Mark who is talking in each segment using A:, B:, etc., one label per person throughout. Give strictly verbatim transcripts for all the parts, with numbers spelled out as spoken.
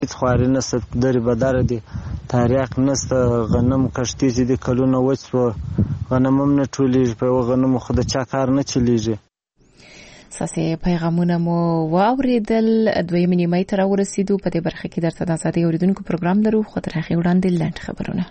A: هیڅ خواري نشته، درې بداره دي، تاریاق نشته، غنم کښتې چې دي کلونه وچ سوه، غنم هم نه ټولېږي، په یوه غنمو خو د چا کار نه چلېږي.
B: ساسې پیغامونه مو واورېدل، دویمې نیمایي ته راورسېدو. په دې برخه کې درته د ازادۍ اورېدونکو پروګرام لرو، خو تر هغې وړاندې لنډ خبرونه.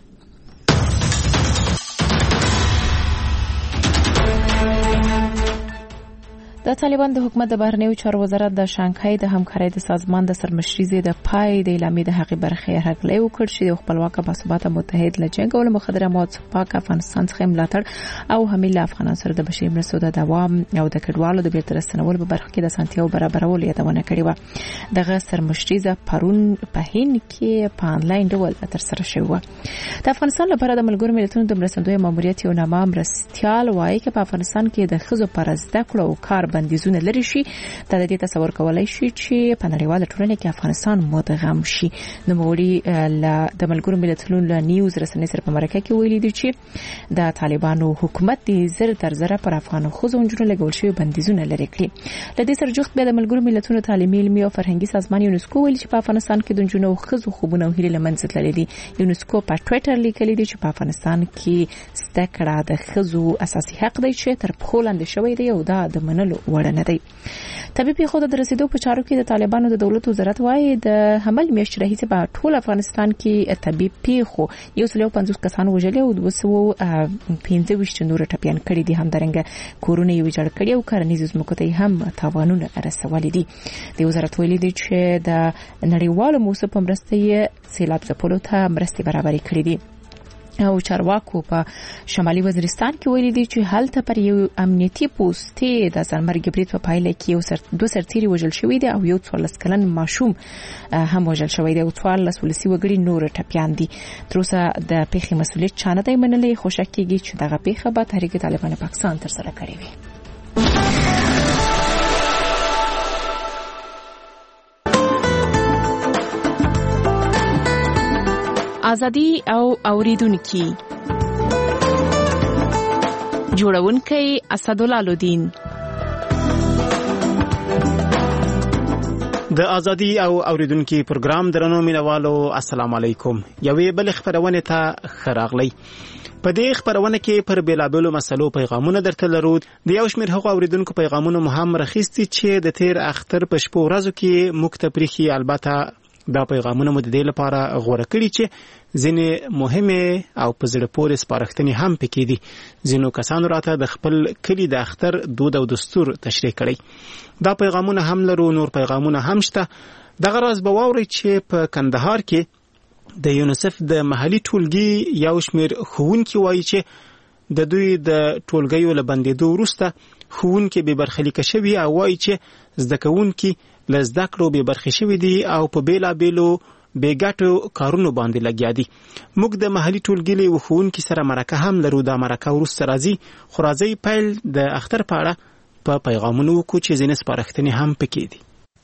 B: د طالبان د حکومت د بهرنیو چارو وزارت د شانګهای د همکارۍ د سازمان د سرمشري د پای د اعلامیې د هغې برخې هرکلی وکړ چې د خپلواک باثباته متحد له جنګ او له مخدره موادو پاک افغانستان څخه ملاتړ او همې له افغانانو سره د بشري مرستو د دوام او د کډوالو د بیرته راستنولو په برخه کې د اسانتیاو برابرولو یادونه کړې وه. دغه سرمشریزه پرون په هند کې په انلاین ډول ترسره شوې وه. د افغانستان لپاره د ملګرو ملتونو د مرستندوی ماموریت یو نامه مرستیال وایي چې په افغانستان کې د ښځو پر زده کړو او کار بندیزونه لري شي. دا د دې تصور کولای شي چې په نړیواله ټولنه کې افغانستان مدغم شي. نوموړي د ملګرو ملتونو له نیوز رسنۍ سره په مرکه کې ویلي دي چې د طالبانو حکومت د زر تر زره پر افغانو ښځو او نجونو لګول شوي بندیزونه لري کړي. له دې سره جوخت بیا د ملګرو ملتونو تعلیمي علمي او فرهنګي سازمان یونسکو ویلي چې په افغانستان کې د نجونو او ښځو خوبونه او هیلې له منځه تللي دي. یونسکو په ټویټر لیکلي دي چې په افغانستان کې زده کړه د ښځو اساسي حق دی چې تر پښو لاندې شوی دی او دا د منلو وړ نه دی. طبي پیښو د رسیدو په چارو کې د طالبانو د دولت وزارت وايي د حمل میاشتې راهیسې په ټول افغانستان کې طبي پیښو یو سل او پنځوس کسان وژلي او دوه سوه پنځه ویشت نور ټپیان کړي دي. همدارنګه کورونه یې ویجاړ کړي او کرنیزو ځمکو ته هم تاوانونه رسولي دي. د وزارت ویلي دي چې د نړیوالو موسسو په مرسته یې سیلاب ځپلو ته مرستې برابرې کړې دي. او چارواکو په شمالي وزیرستان کې ویلي دي چې هلته پر یو امنیتي پوسټ د ځانمرګ برید په پایله کې یو سر دوه سرتیري وژل شوی دي او یو څوارلس کلن ماشوم هم وژل شوی دی او څوارلس ولسي وګړي نور ټپیان دي. تر اوسه د پیښې مسؤلیت چا نه دی منلی، خو شک کېږي چې دغه پیښه به تحریک طالبان پاکستان ترسره کړې وي. ازادي او اوریدونکي جوړونکي اسدالله لودین.
C: د ازادي او اوریدونکي پروګرام درنو مینوالو السلام علیکم. یوې بل خبرونه ته خراغلی. په دې خبرونه کې پر بیلابلو مسلو پیغامونه درته لرو. د یو شمېر هغو اوریدونکو پیغامونه مهم راخیستي چې د تیر اختر په شپو ورځو کې موږ ته پریخي. البته دا پیغامونه مو د دې لپاره غوړه کړي چې ځینې مهمه او په زړه پورې سپارښتنې هم پکې دي. ځینو کسانو راته د خپل کلی د اختر دود او دستور تشریح کړي. دا پیغامونه هم لرو، نور پیغامونه هم شته. دغه راز به واورئ چې په کندهار کې د یونیسف د محلي ټولګي یو شمېر ښوونکي وایي چې د دوی د ټولګیو له بندېدو وروسته ښوونکي بې برخلیکه شوي او وایي چې زده کوونکي له زده کړو بې برخې شوي دي او په بېلابېلو بې ګټو کارونو باندې لګیا دي. موږ د محلي ټولګي له ښوونکي سره مرکه هم لرو. دا مرکه وروسته راځي، خو راځئ پیل د اختر په اړه په پیغامونو وکړو چې ځینې سپارښتنې هم پکې دي.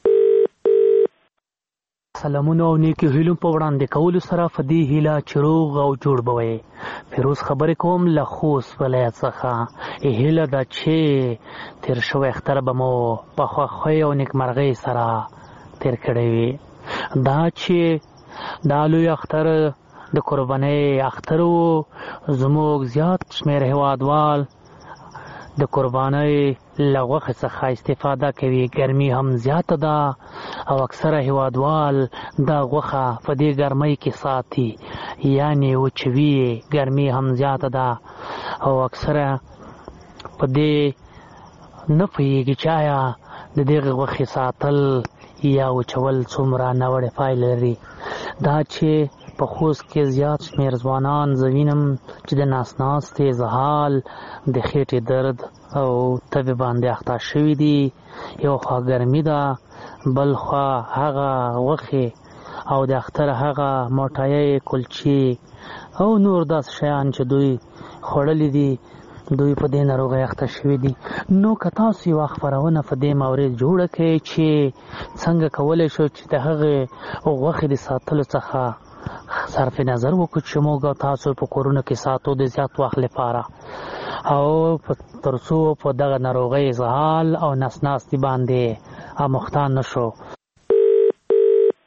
D: سلامونه او نیکی هیلو په وړاندې کولو سره فدی هیله چروغ او جوړ بوي. فیروز خبرې کوم له خوست ولایت څخه. هیله دا چې تیر شوی اختر به مو په خوښۍ او نیکمرغۍ سره تیر کړی وي. دا چې دا لوی اختر د قربانۍ اختر و. زموږ زیات شمېر هیوادوال د قربانۍ له غوښې څخه استفاده کوي. ګرمي هم زیاته ده او اکثره هیوادوال دا غوښه په دې ګرمۍ کې ساتي، یعنی وچوي. ګرمي هم زیاته ده او اکثره په دې نه پوهېږي چې آیا د دغې غوښې ساتل یا وچول څومره ناوړې پایلې لري. دا چې په خوست کې زیات شمېر ځوانان زه وینم چې د ناس ناستې، زحال، د خېټې درد او تبې باندې اخته شوي دي. یو خوا ګرمي ده، بل خوا هغه غوښې او د اختر هغه موټایۍ، کلچې او نور داسې شیان چې دوی خوړلي دي، دوی په دې ناروغۍ اخته شوي دي. نو که تاسو یوه خپرونه په دې مورد جوړه کړئ چې څنګه کولی شو چې د هغې غوښې د ساتلو څخه صرف نظر وکړو چې موږ تاسو په کورونو کې ساتو د زیات وخت لپاره، او تر څو په دغه ناروغۍ زحال او نس ناستي باندې اموخته نشو.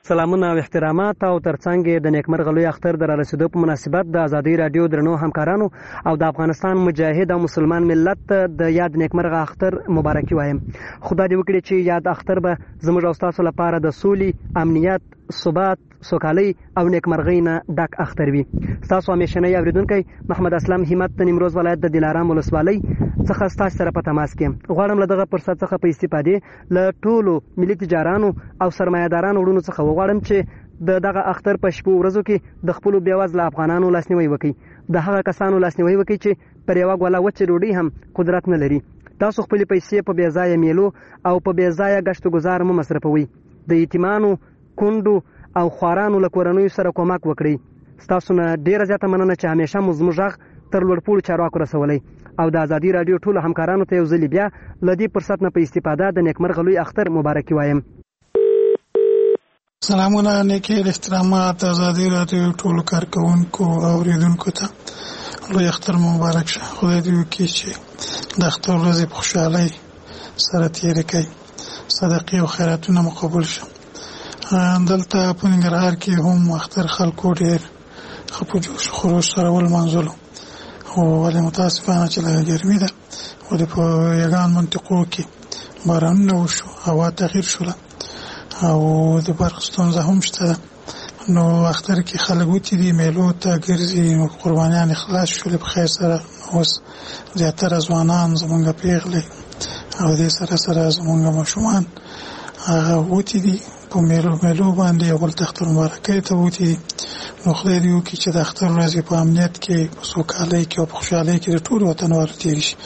E: سلامونه او احترامات او ترڅنګ د نیکمرغه لوی اختر د رارسېدو په مناسبت د ازادي رادیو درنو همکارانو او د افغانستان مجاهد او مسلمان ملت د یاد نیکمرغه اختر مبارکي وایم. خدای دې وکړي چې یاد اختر به زموږ او تاسو لپاره د سولې، امنیت، ثبات، سوکالۍ او نیکمرغۍ نه ډک اختر وي. تاسو همیشنی اوریدونکی محمد اسلام همت د نیمروز ولایت د دلارام ولسوالۍ څخه ستاسو سره په تماس کې غواړم له دغه فرصت څخه په استفادې له ټولو ملي تجارانو او سرمایه‌دارانو وروڼو څخه وغواړم چې د دغه اختر په شپو ورځو کې د خپلو بېوزله افغانانو لاسنیوی وکړي، د هغه کسانو لاسنیوی وکړي چې پر یوه ګوله وچې ډوډۍ هم قدرت نه لري. تاسو خپلې پیسې په بې ځایه میلو او په بې ځایه ګشت و ګذار مه مصرفوئ. د یتیمانو، کونډو او خوارانو له کورنیو سره کومک وکړئ. ستاسو نه ډیره زیاته مننه چې همیشه مو زموږ غږ تر لوړپوړو چارواکو رسولی او د ازادي راډیو ټولو همکارانو ته یو ځلې بیا له دې فرصت نه په استفاده د نیکمرغه لوی اختر مبارکي وایم.
F: سلامونه، نیکي احترامات ازادي راډیو ټولو کارکوونکو او اوریدونکو ته لوی اختر مبارک شه. خدای دې وکړي چې د اختر ورځې په خوشحالۍ سره تېرې کړئ، صدقې او خیراتونه مو قبول شه. دلته په ننګرهار کې هم اختر خلکو ډېر ښه په جوش خروش سره ولمانځلو، خو ولې متاسفانه چې لږه ګرمي ده، ولې په یګان منطقو کې بارانونه وشو، هوا تغییر شوله او د برق ستونزه هم شته ده. نو اختر کې خلک وتې دي، میلو ته ګرځي، قربانیان خلاص شولې په خیر سره. اوس زیاتره ځوانان زمونږ پیغلې او دې سره سره زمونږ ماشومان هغه وتې دي په میلو میلو باندې اول اختر مبارکۍ ته وتې دي. نو خدای دې وکړي چې د اختر ورځې په امنیت کې، په سوکالۍ کې او په خوشحالۍ کې د ټولو وطنوالو تېرې شي.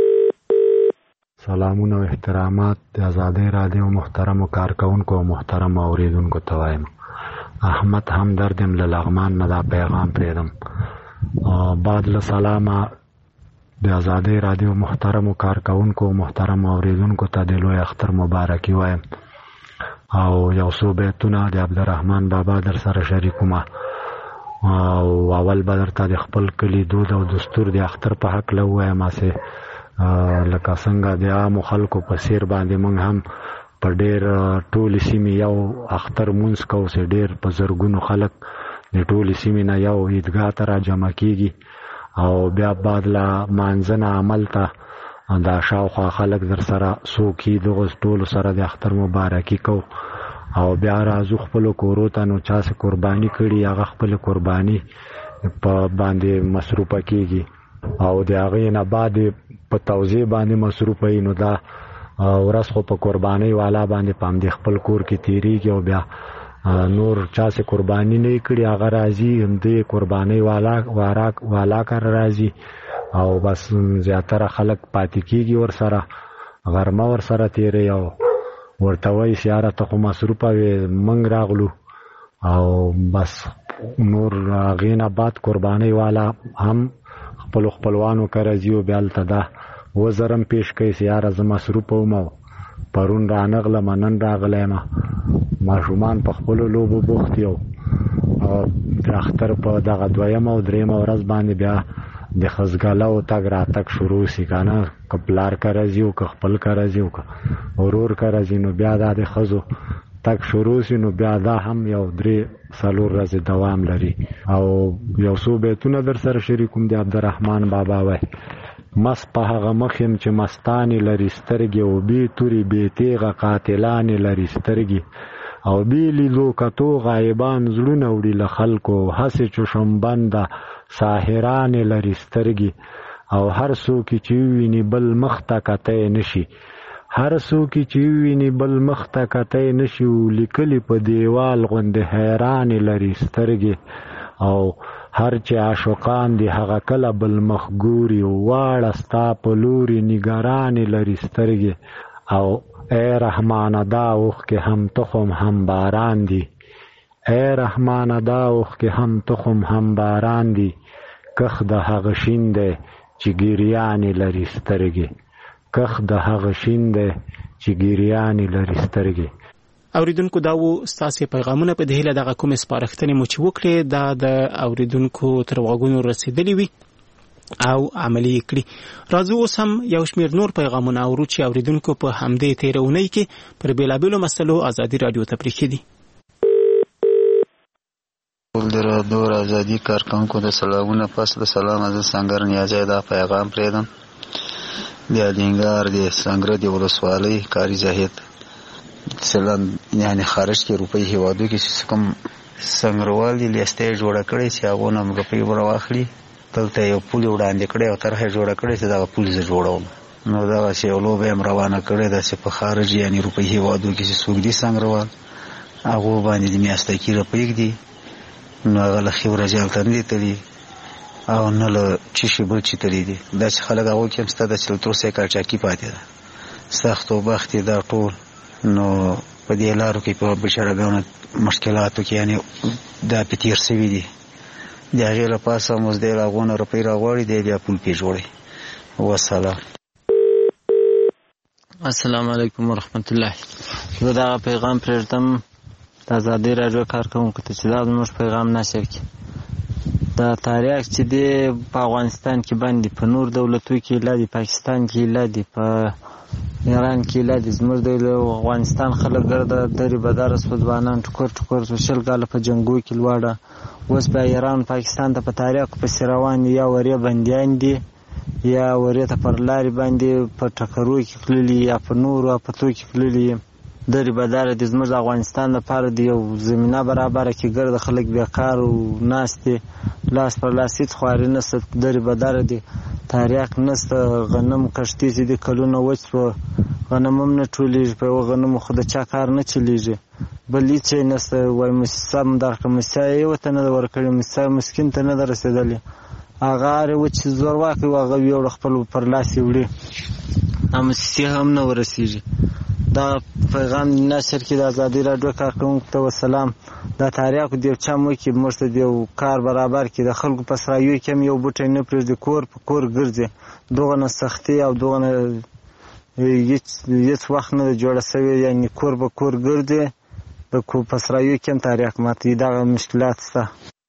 G: سلامونه او احترامات د ازادۍ راډیو محترمو کارکوونکو او محترمو اوریدونکو ته وایم. احمد همدرد یم له لغمان نه دا پیغام پرېږدم. بعد له سلامه د ازادۍ راډیو محترمو کارکوونکو او محترمو اوریدونکو ته د لوی اختر مبارکي وایم او یو څو بیتونه د عبدالرحمن بابا در سره شریکومه. او اول به درته د خپل کلي دود او دستور د اختر په هکله ووایم، هسې لکه څنګه د عامو خلکو په څېر باندې موږ هم په ډېر ټولې سیمې یو اختر مونځ کوو چې ډېر په زرګونو خلک د ټولې سیمې نه یو عیدګاه ته را جمع کېږي او بیا بعد له مانځه نه عمل ته دا شاوخوا خلک در سره څوک یي دغو ټولو سره د اختر مبارکي کوو او بیا راځو خپلو کورو ته. نو چا چې قرباني کړي هغه خپلې قرباني په باندې مصروفه کېږي او د هغې نه بعد په توزیع باندې مصروفه وي. نو دا ورځ خو په قربانۍ والا باندې په همدې خپل کور کې تېرېږي او بیا نور چا چې قرباني نه یې کړي هغه راځي همدې قربانۍ والا والا کار راځي او بس زیاتره خلک پاتې کېږي ورسره، غرمه ورسره تېروي او ورته وایي چې یاره ته خو مصروفه وې موږ راغلو او بس نور هغې نه بعد قربانۍ والا هم خپلو خپلوانو که راځي او بیا هلته دا وزرم پیش کوي چې یاره زه مصروفه وم او پرون رانغلم نن راغلی یم، ماشومان په خپلو لوبو بوخت یو. د اختر په دغه دویمه او درېیمه ورځ باندې بیا د خزګلو تګ راتګ شروع شي که نه، که پلار که راځي او که خپل که راځي او که ورور که راځي نو بیا دا د ښځو تګ شروع شي. نو بیا دا هم یو درې څلور ورځې دوام لري او یو څو بیتونه در سره شریکوم د عبدالرحمن بابا وای: مست په هغه مخ یم چې مستانې لري سترګې او بې تورې بې تیغه قاتلانې لري سترګې او بې لیدو کتو غایبان زړونه وړي له خلکو هسې چشمبنده ساحرانې لري سترګې او هر څوک چې وویني بل مخ ته کتی نشي هر څوک چې وویني بل مخ ته کتی نشي لیکلي په دیوال غوندې حیرانې لري سترګې او هر چې عاشقان دي هغه کله بل مخ ګوري واړه ستا په لوري نګرانې لري سترګې او ای رحمانه دا اوښکې هم تخم هم باران دي ای رحمانه دا اوښکې هم تخم هم باران دي کخ د هغه شین دی چې ګریانې لري سترګې کخ د هغه شین دی چې ګریانې لري سترګې.
C: اوریدونکو دا وو ستاسو پیغامونه په دهیله دغه کوم سپارښتنې مو چې وکړې دا د اوریدونکو تر غوږونو رسیدلې وي او عملی کړی. راځو اوس هم یو شمېر نور پیغامونه اورو چې اوریدونکو په همدې تیرونی کې پر بیلابیلو مسلو ازادي رادیو ته پرېښي دي.
H: د رادیو آزادي کارکونکو د سلامونه پس د سلام از سنگر نیازی دا پیغام پریدم د الینګار د سنگر د ولسوالۍ کاری زاهد سلام یعنی خارج کې روپۍ هیوادو کې کوم سنگروال دی لیسته جوړه کړې چې هغه نوم روپۍ ورواخلي دلته یو پول وړاندې کړی او طرحه جوړه کړې چې دا پول زه جوړوم نو دا چې یو لوبه هم روانه کړې ده چې په خارج یعنی روپۍ هیوادو کې چې څوک دي سنگروال هغه باندې د میاشتې کې روپۍ دي نو هغه له خبره جالته نه تللی او نه له چې شي بل چې تللی دي دا چې خلک هغه کې هم ستاسو چې تر څه کارچاکي پاتې ده سخت او بخت دا ټول نو په دې لارو کې په بشرګانو مشکلاتو کې یعنی دا پتیر سوي دي د هغې له پاسه موږ دې راغونه روپۍ راغواړي دی بیا پول پې جوړي وسلام
A: السلام علیکم ورحمت الله زه دغه پیغام پرېږدم د ازادۍ راډیو کارکوونکو ته چې دا زموږ پیغام نشر کړي دا تاریخ چې دی په افغانستان کې باندې په نور دولتو کې ایله دي پاکستان کې ایله دي په ایران کې ایله دي زموږ د افغانستان خلک ګرده درې بداره سوه ځوانان ټوکر ټوکر سوه شل کاله په جنګو کې لوړه اوس بیا ایران پاکستان ته په تاریخو پسې روان دي یا ورې بندیان دي یا ورې ته پر لارې باندې په ټکرو کې تللي یا په نورو افتو کې تللي درې بداره دي زموږ د افغانستان لپاره د یو زمینه برابره کې ګرده خلک بیکار او ناست دي لاس پر لاس هېڅ خواري نشته درې بداره دي تاریخ نشته غنم کښتې چې دي کلونه وچ سوه غنم هم نه ټولېږي په یوه غنمو خو د چا کار نه چلېږي بل هېڅ شی نشته وایي موسسه م درکړه موسسه یې ورته نه ده ورکړې موسسه مسکین ته نه ده رسېدلې هغه هر یو چې زورواکی و هغه ویوړه خپل پر لاس یې وړي موسسې هم نه ورسېږي دا پیغام نشر کې د ازادۍ راډیو کارکوونکو ته وسلام دا تاریخ د یو چا مو کې موږ ته د یو کار برابر کړي د خلکو په سرایو کې هم یو بوټی نه پرېږدي کور په کور ګرځي دغه نه سختي او دغه نه هېڅ وخت نه ده جوړه سوې یعنې کور په کور ګرځي د په سرایو کې هم تاریخ ماتوي دغه مشکلات شته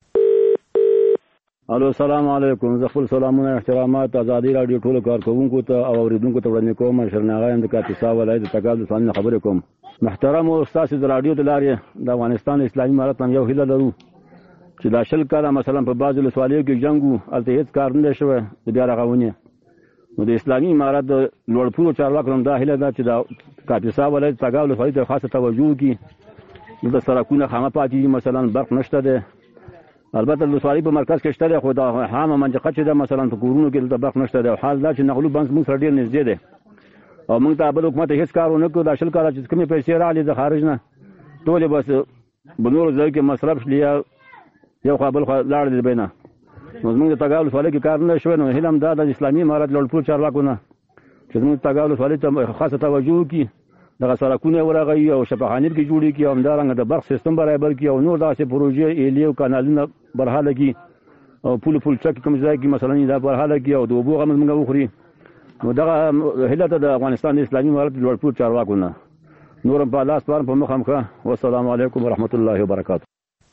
I: الو السلام علیکم زه خپل سلامونه احترامات ازادۍ راډیو ټولو کارکوونکو ته او اورېدونکو ته وړاندې کوم شرناغه یم د کاپیسا ولایت د تګاب د څانګې خبرې کوم محترمو ستاسو د راډیو د لارې د افغانستان اسلامي امارت هم یو هیله لرو چې دا شل کاله مثلا په بعضو ولسوالیو کې جنګ و هلته هېڅ کار نه دی شوی د بیا رغونې نو د اسلامي امارت د لوړپوړو چارواکو هم دا هیله ده چې د کاپیسا ولایت تګاب ولسوالۍ ته خاصه توجه وکړي دلته سړکونه خامه پاتې دي مثلا برق نشته دی البته د ولسوالۍ په مرکز کې شته دی خو د عامه منطقه چې ده مثلا په کورونو کې دلته برق نشته دی او حال دا چې نغلو بنس موږ سره ډېر نږدې دی او موږ ته بل حکومت هېڅ کار ونه کړو دا شل کاله چې کومې پیسې راغلې د خارج نه ټولې بس په نورو ځایو کې مصرف شلي یا یو خوا بل خوا لاړې د بینه نو زموږ د تګاب ولسوالۍ کې کار نه شوی نو هیله هم دا د اسلامي امارت لوړپوړو چارواکو نه چې زموږ د تګاب ولسوالۍ ته خاصه توجه وکړي دغه سړکونه ورغوي او شفاخانې پکې جوړې کړي او همدارنګه د برق سیستم برابر کړي او نور داسې پروژې ایلې او کانالونه برحاله کړي او پول پول چک کوم ځای کې مثلا دا برحاله کړي او د اوبو غم موږ وخوري نو دغه هیله ته د افغانستان د اسلامي امارت لوړپوړو چارواکو نه نور هم په لاس پار په مخ هم ښه والسلام علیکم ورحمت الله وبرکاته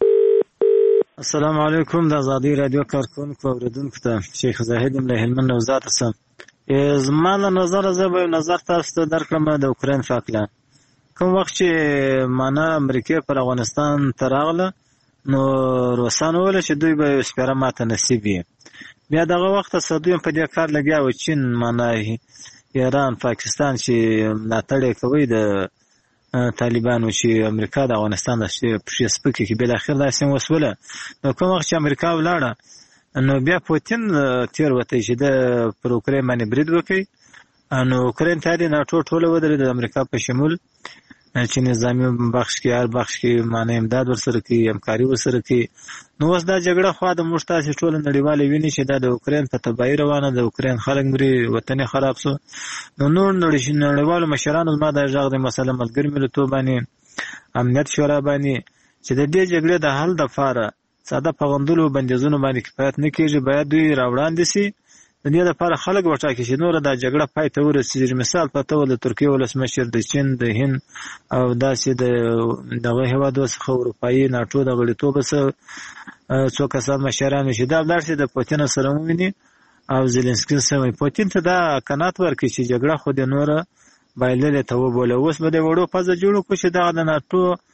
A: السلام علیکم د ازادۍ راډیو کارکوونکو اورېدونکو ته شیخ زاهد یم له هلمند نوزاد څخه زما له نظره زه به نظر تاسو ته درکړم د اوکراین په هکله کوم وخت چې معنا امریکې پر افغانستان ته راغله نو روسان وویل چې دوی به یو سپاره ماته نصیب وي بیا دغه وخت دوی هم په دې کار لګیا و چین معنا ایران پاکستان چې ملاتړ یې کوي د طالبانو چې امریکا د افغانستان د پښې سپکې کې بالاخره داسې وسوله نو کوم وخت چې امریکا ولاړه نو بیا پوتین تیر وتی چې د پر اوکراین باندې برید وکړي نو اوکراین ته د ناټو ټوله ودرېده د امریکا په شمول چې نظامي بخش کې هر بخش کې معنی امداد ورسره کوي همکاري ورسره کوي نو اوس دا جګړه خوا د موږ تاسې ټوله نړیواله ویني چې دا د اوکراین په تباهي روانه د اوکراین خلک مري وطن خراب سو نو نور نړیوالو مشرانو زما دا غږ دی مثلا ملګري ملتونو باندې امنیت شورا باندې چې د دې جګړې د حل دپاره ساده پابندولو بندیزونو باندې کفایت نه کېږي باید دوی راوړاندې سي د دې لپاره خلک وټاکي چې نوره دا جګړه پای ته ورسېږي مثال په توګه د ترکیې ولسمشر د چین د هند او داسې د دغه هېوادو څخه اروپایي ناټو د غړیتوب څخه څو کسان مشرانو چې دا ولاړ شي د پوتین سره وویني او زیلنسکي سره پوتین ته دا قناعت ورکړي چې جګړه خو د نوره بایللې ته وبوله اوس به د وړو پزه جوړ کړو چې دغه د ناټو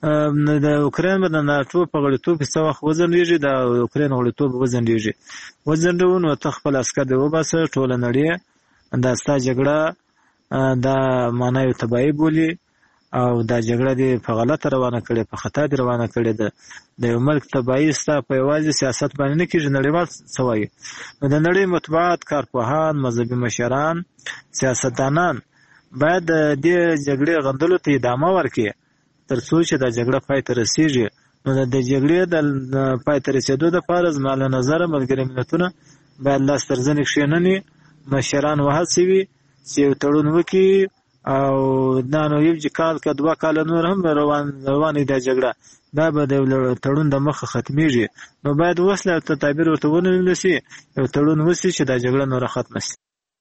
A: د اوکراین به د ناټو په غړیتوب کې څه وخت وځنډېږي، د اوکراین غړیتوب وځنډېږي وځنډوو نو ته خپل عسکر دې وباسه، ټوله نړۍ دا ستا جګړه دا معنا یو تباهي بولي او دا جګړه دې په غلطه روانه کړې، په خطا دې روانه کړې ده. د یو ملک تباهي ستا په یوازې سیاست باندې نه کېږي، نړیوال څه وایي. نو د نړۍ مطبوعات، کارپوهان، مذهبي مشران، سیاستدانان باید د دې جګړې غندلو ته ادامه ورکړي تر څو چې دا جګړه پای ته رسېږي. نو د جګړې د پای ته رسېدو دپاره زما له نظره ملګري ملتونه باید لاس تر زنې کښېنني، مشران وهڅوي چې یو تړون وکړي او دا نو یو کال که دوه کاله نور هم روان روانې دا جګړه دا به د تړون د مخه ختمېږي. نو باید وسله ته تعبیر ورته ونیول شي، یو تړون وشي چې دا جګړه نوره ختمه شي.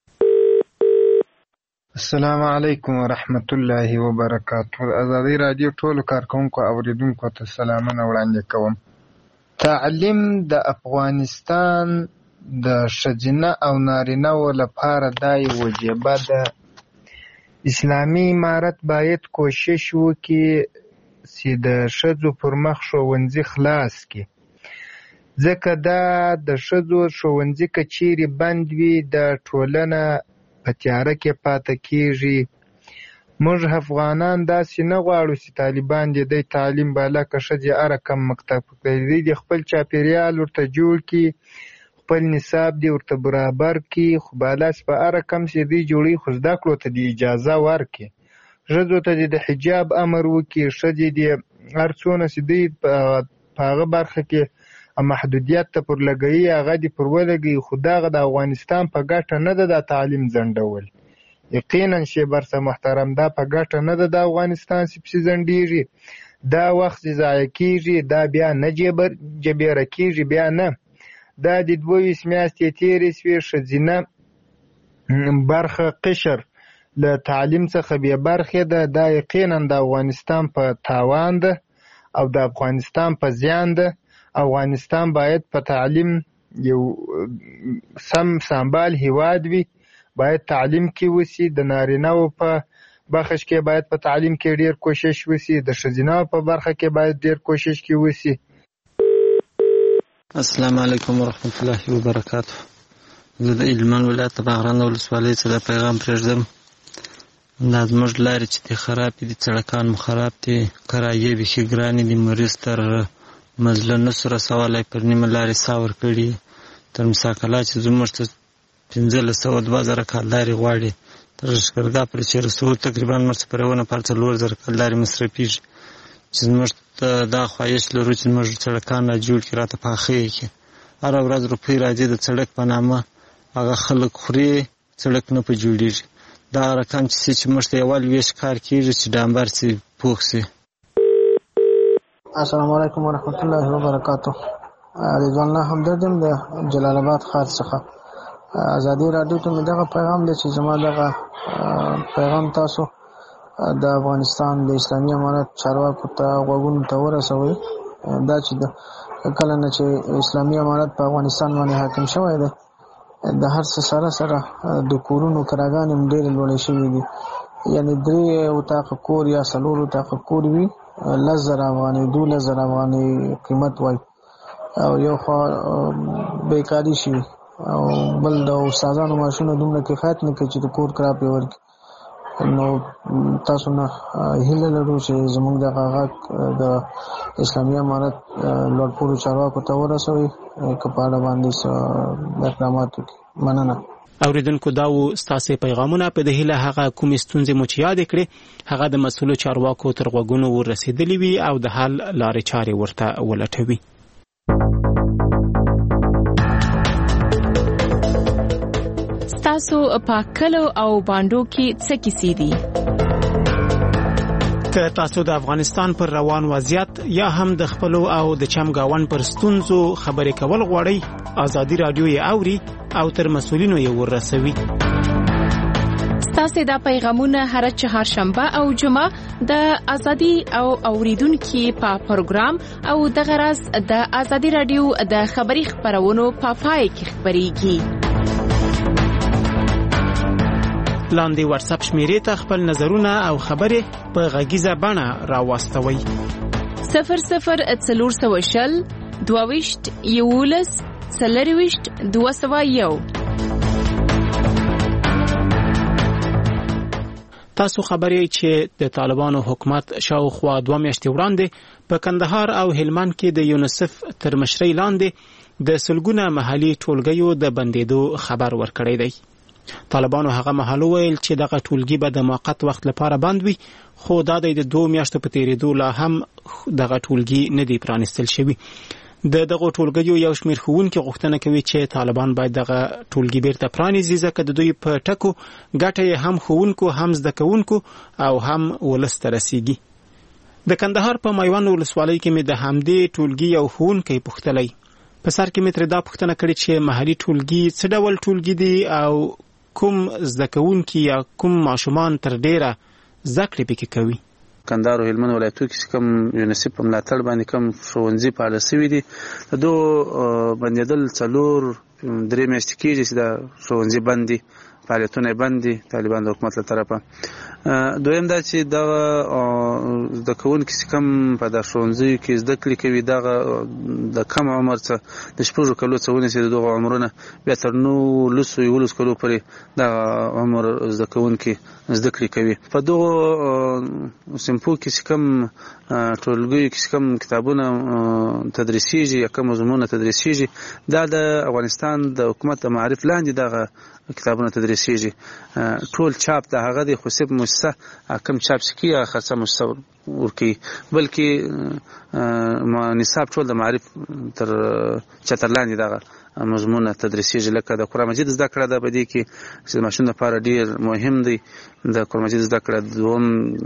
J: السلام علیکم ورحمت الله وبرکاته. ازادي رادیو ټولو کارکونکو اوریدونکو ته سلامونه وړاندې کوم. تعلیم د افغانستان د ښځینه او نارینه و لپاره دا یو وجیبه ده. اسلامي امارت باید کوشش وکړي چې د ښځو پر مخ ښوونځي خلاص کړي، ځکه دا د ښځو ښوونځي که چیرې بند وي د ټولنه په تیاره کې پاتې کېږي. موږ افغانان داسې نه غواړو چې طالبان دې دی تعلیم بالا که ښځې هره کم مکتب دی د خپل چاپېریال ورته جوړ کړي، خپل نصاب دې ورته برابر کړي، خو بالا چې په هره کم چې دی جوړوي خو زده کړو ته دې اجازه ورکړي، ښځو ته دې د حجاب امر وکړي، ښځې دې هر څونه چې دوی په هغه برخه کې محدودیت ته پر لګوي هغه دې پر ولګوي. خو دغه د افغانستان په ګټه نه ده دا تعلیم ځنډول، یقینا شیبر صاحب محترم دا په ګټه نه ده د افغانستان چې پسې ځنډېږي، دا وخت چې ضایع کېږي دا بیا نه جبیره کېږي، بیا نه. دا د دوه ویشت میاشتې تېرې شوې ښځینه برخه قشر له تعلیم څخه بې برخې ده، دا یقینا د افغانستان په تاوان ده او د افغانستان په زیان ده. افغانستان باید په تعلیم یو سم سنبال هیواد وي، باید تعلیم کې وسی، د نارینه‌و په برخه کې باید په تعلیم کې ډیر کوشش وسی، د ښځینه په برخه کې باید ډیر کوشش کې وسی.
K: السلام علیکم ورحمت الله وبرکاته. زه د هلمند ولایت د باغران ولسوالۍ څخه پیغام پرېږدم. دا زموږ لارې چې دي خراب دي، سړکان مو خراب دي، کرایې بیخي ګرانې دي، مریض تر مزله نسو رسولی، پر نیمه لارې ساه ورکړي، تر مساکلا چې زموږ ته پنځلس سوه دوه زره کالدارې غواړي، تر لښکرګاه پورې چې رسو تقریبا موږ څه پر یوه نفر څلور زره کالدارې مصرفېږي، چې زموږ ته دا خواهش لرو چې زموږ سړکان را جوړ کړي، راته پاخه یې کړي. هره ورځ روپۍ راځي د سړک په نامه، هغه خلک خوري، سړک نه په جوړېږي. دا رقم چې چې موږ ته یوال ویش کار کېږي چې ډامبر سي پوخ سي.
L: السلام علیکم ورحمت الله وبرکاته. رضوان الله همدرد یم د جلال آباد ښار څخه. ازادي راډیو ته مې دغه پیغام دی چې زما دغه پیغام تاسو د افغانستان د اسلامي امارت چارواکو ته غوږونو ته ورسوئ. دا چې د کله نه چې اسلامي امارت په افغانستان باندې حاکم شوی دی، د هر څه سره سره د کورونو کراګانې هم ډېرې لوړې شوي دي، یعنې درې اتاقه کور یا څلور اتاقه کور وي لس زره افغانۍ دولس زره افغانۍ قیمت وای، او یو خوا بیکاري شوي، او بل د استادانو معاشونه دومره کفایت نه کوي چې د کور کرا پرې ورکړي. نو تاسو نه هیله لرو چې زموږ دغه غږ د اسلامي امارت لوړپوړو چارواکو ته ورسوئ که په اړه باندې څه اقدامات وکړي. مننه.
C: اوریدونکو دا و ستاسې پیغامونه. په دې هیله هغه کومې ستونزې مو چې یادې کړې هغه د مسؤلو چارواکو تر غوږونو ورسېدلې وي او د حل لارې چارې ورته ولټوي.
B: ستاسو په کلو او باندو کې څه کیسې دي؟
C: که تاسو د افغانستان پر روان وضعیت یا هم د خپلو او د چمګاون پر ستونزو خبرې کول غواړئ، ازادي راډیو یې اوري او تر مسؤلینو یې ورسوي.
B: ستاسو دا پیغامونه هر چهارشنبه او جمعه د ازادي او اوریدونکو په پروګرام او د غرض د ازادي راډیو د خبري خبرونو په پای کې خبريږي. لاندې واتس اپ شمیرې ته خپل نظرونه او خبرې په غږیزه بڼه راوستوئ.
M: صفر صفر څلور سوه شل دوه ویشت یولس څلرویشت دوه سوه یو.
C: تاسو خبرې چې د طالبانو حکومت شاوخوا دوه میاشتې وړاندې په کندهار او هلمند کې د یونیسف تر مشرۍ لاندې د سلګونه محلي ټولګیو د بندېدو خبر ورکړی دی. طالبانو هغه مهال ویل چې دغه ټولګي به د موقت وخت لپاره بند وي، خو دا د دوه میاشتو په تیریدو لا هم دغه ټولګي نه دی پرانستل شوی. د دغه ټولګیو یو شمېر ښوونکي غوښتنه کوي چې طالبان باید دغه ټولګي بیرته پرانیزي، ځکه د دوی په ټکو ګټه یې هم ښوونکو هم زده کوونکو او هم ولس ته رسیږي. د کندهار په میوند ولسوالۍ کې مې د همدې ټولګي یو ښوونکی پوښتلی. په سر کې مې ترې دا پوښتنه کړې چې محلي ټولګي څه ډول ټولګي دي او کوم زده کوونکي یا کوم ماشومان تر ډیره زده کړې پکې کوي.
N: کندهار او هلمند ولایتو کې کوم یونیسف په ملاتړ باندې کوم ښوونځي فعال شوي دي، د دوه بندېدل څلور درې میاشتې کېږي چې دا ښوونځي بند دي، فعالیتونه بند دي طالبان د حکومت له طرفه. دویم دا چې دغه زده کوونکي چې کوم په د ښوونځیو کې زده کړې کوي دغه د کم عمر څخه د شپږو کلو څخه ونیسي د دغه عمرونه بیا تر نولسو یولسو کلو پورې دغه عمر زده کوونکي زده کړې کوي. په دغو صنفو کې چې کوم ټولګیو کې چې کوم کتابونه تدریسیږي یا کوم مضمونونه تدریسیږي دا د افغانستان د حکومت د معرف لاندې دغه کتابونه تدریسیږي. ټول چاپ د هغه د خصوصي مؤسسه کوم چاپ سکی یا خاصه مؤسسه ورکی، بلکې نصاب ټول د معرف تر چتر لاندې دغه مضمونه تدریسیږي. لکه د قرآن مجید زده کړه ده په دې کې چې د ماشوم لپاره ډیر مهم دی. د قرآن مجید زده کړه دوم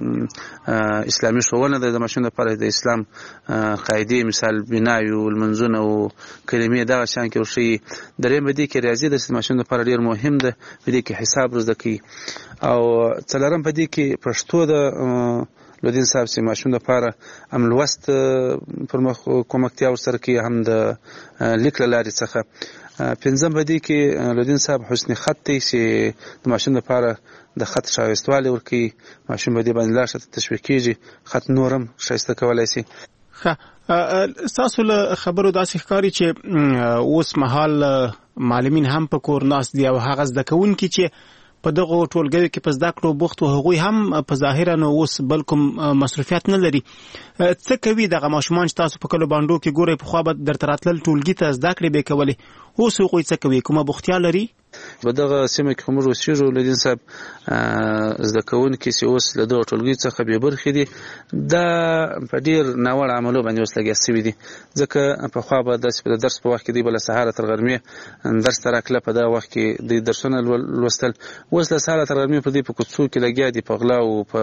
N: اسلامي ښوونه ده د ماشوم لپاره، د اسلام قاعدې مثال بنای او المنځونه او کلمې دغه شان کې ورښیي. دریم په دې کې ریاضي ده چې د ماشوم لپاره ډیر مهم ده، په دې کې حساب زده کوي. او څلورم په دې کې پښتو ده لودین صاحب چې ماشوم لپاره هم لوست پر مخ کومکتیا ورسره کوي، هم د لیک له لارې څخه. پنځم په دې کې لودین صاحب حسن خط دی چې د ماشوم لپاره د خط ښایستوالی ورکوي، ماشوم په دې باندې لا ښه تشویق کېږي، خط نور هم ښایسته کولی شي.
C: ښه، ستاسو له خبرو داسې ښکاري چې اوس مهال معلمین هم په کور ناست دي او هغه زده کوونکي چې په دغه ټولګیو کې په زده کړو بوخت و هغوی هم په ظاهره نو اوس بل کوم مصروفیت نه لري. څه کوي دغه ماشومان چې تاسو په کلو بانډو کې ګورئ پخوا به درته راتلل ټولګي ته زده کړې به یې کولې، اوس هغوی څه کوي؟ کومه بوختیا لري؟
N: په دغه سیمه کې موږ اوسېږو لودین صاحب زده کوونکي چې اوس له دغه ټولګي څخه بې برخې دي دا په ډېر ناوړه عملو باندې اوس لګیا شوي دي. ځکه پخوا به داسې د درس په وخت کې دوی به له سهاره تر غرمې درس ته راکله، په دغه وخت کې دوی درسونه لوستل. اوس له سهاره تر غرمې په دوی په کوڅو کې لګیا دي، په غلا او په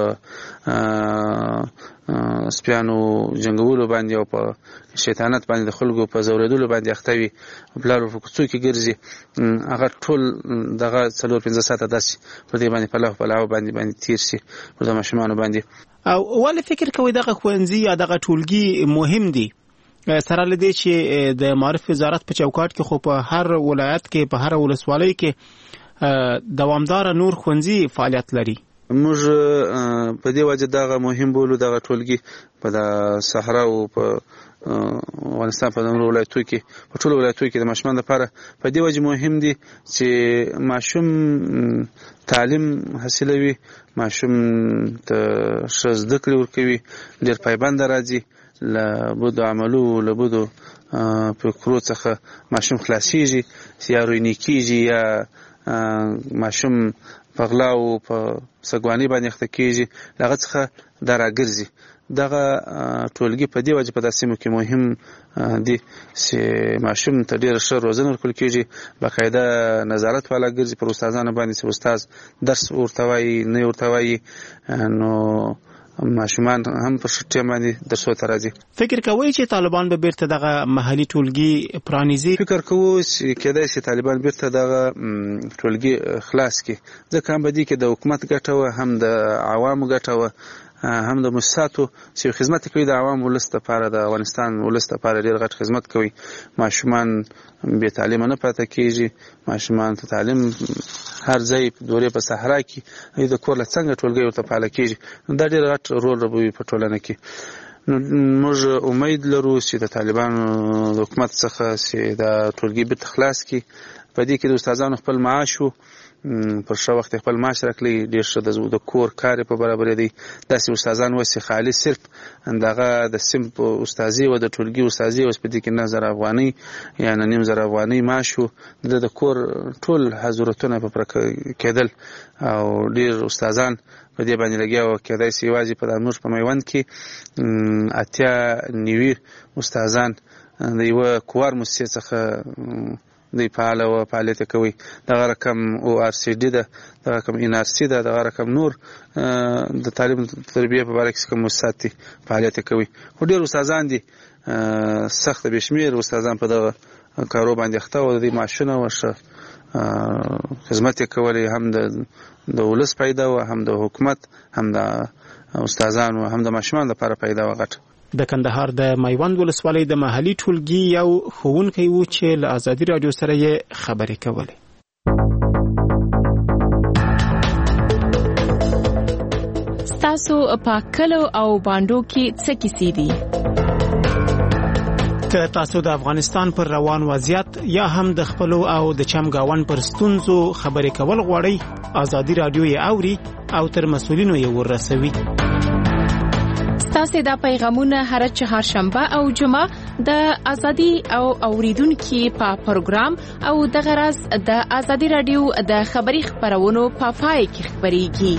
N: سپیانو جنګولو باندې او په شیطانت باندې د خلکو په زورېدلو باندې اخته وي، پلار په کوڅو کې ګرځي. هغه ټول دغه څلور پنځه ساعته داسې په دې باندې پلاو پلاو باندې باندې تیر شي پر د ماشومانو باندې.
C: او ولې فکر کوئ دغه ښوونځي یا دغه ټولګي مهم دي سره له دې چې د معرف وزارت په چوکاټ کې خو په هر ولایت کې په هر ولسوالۍ کې دوامدار نور ښوونځي فعالیت لري؟
N: موږ په دې وجه دغه مهم بولو دغه ټولګي په د صحرا او په افغانستان په نورو ولایتو کې په ټولو ولایتو کې د ماشومانو لپاره په دې وجه مهم دي چې ماشوم تعلیم حاصلوي، ماشوم ته ښه زده کړې ورکوي، ډېر پایبنده راځي، له بدو عملو له بدو فکرو څخه ماشوم خلاصېږي یا روینې کېږي یا ماشوم په غلا او په سګوانۍ باندې اخته کېږي، له هغه څخه دا راګرځي. دغه ټولګي په دې وجه په داسې سیمو کې مهم دي چې ماشوم ته ډېره ښه روزنه ورکول کېږي، باقاعده نظارت والا ګرځي پر استادانو باندې چې استاد درس ورته وایي نه ورته وایي، نو ماشومان هم په ښه ټیم باندې درسو ته راځي.
C: فکر کوئ چې طالبان به بیرته دغه محلي ټولګي پرانیزي؟
N: فکر کوو چې کېدای شي طالبان بیرته دغه ټولګي خلاص کړي، ځکه هم په دې کې د حکومت ګټه وه، هم د عوامو ګټه وه، هم د مؤسساتو چې خدمت کوي د عوام ولس لپاره، د افغانستان ولس لپاره ډېر غټ خدمت کوي. ماشومان بې تعلیمه نه پاتې کېږي، ماشومان ته تعلیم هر ځای دورې په صحرا کې د کور له څنګه ټولګي ورته فعاله کېږي، دا ډېر غټ رول لوبوي په ټولنه کې. نو موږ امید لرو چې د طالبانو د حکومت څخه چې دا ټولګي بیرته خلاص کړي. په دې کې د استادانو خپل معاش وو پر ښه وخت خپل معاش راکړي، ډېر ښه د کور کار په برابرې دی. داسې استادان اوس چې خالي صرف دغه د صنف استادي او د ټولګي استادي اوس په دې کې نه زره افغانۍ یا نه نیم زره افغانۍ معاش وو. د کور ټول ضرورتونه په پوره کېدل او ډېر استادان په دې باندې لګیا وو. کېدای شي یوازې په زموږ په میوند کې اتیا نوي استادان د یوه کوار موسسې څخه دوی فعال او فعالیت کوي. دغه رقم او آر سی ډي ده، دغه رقم ان آر سی ده، دغه رقم نور د تعلیم تربیه په باره کې کوم مؤسسات دي فعالیت کوي. خو ډېر استادان دي سخت بې شمېر استادان په دغه کارو باندې اخته وو. د دې معاشونه وشه خدمت یې کولی، هم د ولس پیدا و، هم د حکومت، هم د استادانو، هم د ماشومان لپاره پیدا و غټ.
C: د کندهار د میوند ولسوالۍ د محلي ټولګي یو ښوونکی و چې له ازادي راډیو سره یې خبرې کولې.
M: ستاسو په کلو او باندو کې څه کیسې دي؟
C: که تاسو د افغانستان پر روان وضعیت یا هم د خپلو او د چمګاون پر ستونزو خبرې کول غواړئ، ازادي راډیو یې اوري او تر مسؤلینو یې ورسوي.
M: ستاسو دا پیغامونه هر چهارشنبه او جمعه د ازادي او اوریدونکو په پروګرام او د غرض د ازادي رادیو د خبري خبرونو په پای کې خبريږي.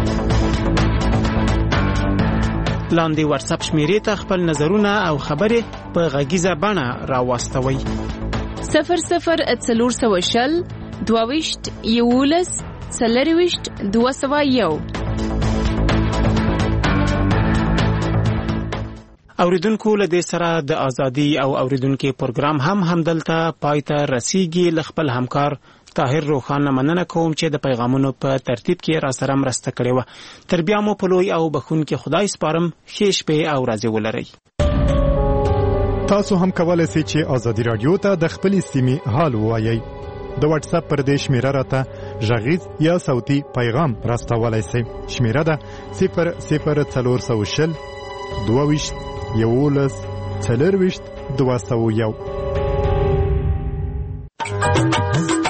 C: لاندې واتس اپ شمیرې ته خپل نظرونه او خبرې په غږیزه بڼه راوستوي.
M: صفر صفر څلور سوه شل دوه ویشت یولس څلور ویشت دوه سوه یو.
C: اوریدونکو له دې سره د ازادي او اوریدونکو پروګرام هم همدلته پای ته رسیږي. له خپل همکار طاهر روخان مننه کوم چې د پیغامونو په ترتیب کې را سره مرسته کړې و. تر بیا مو په لوی او بخونکي خدای سپارم. ښې شپې او ورځې ولرئ.
O: تاسو هم کولای شئ چې ازادي راډیو ته د خپلې سیمې حال ووایئ. د واتس اپ پر دې شمیره راته غږیز یا صوتي پیغام راستولای شئ. شمیره ده صفر صفر څلور سوه شل دوه ویشت یولس څلور ویشت دوه سوه یو.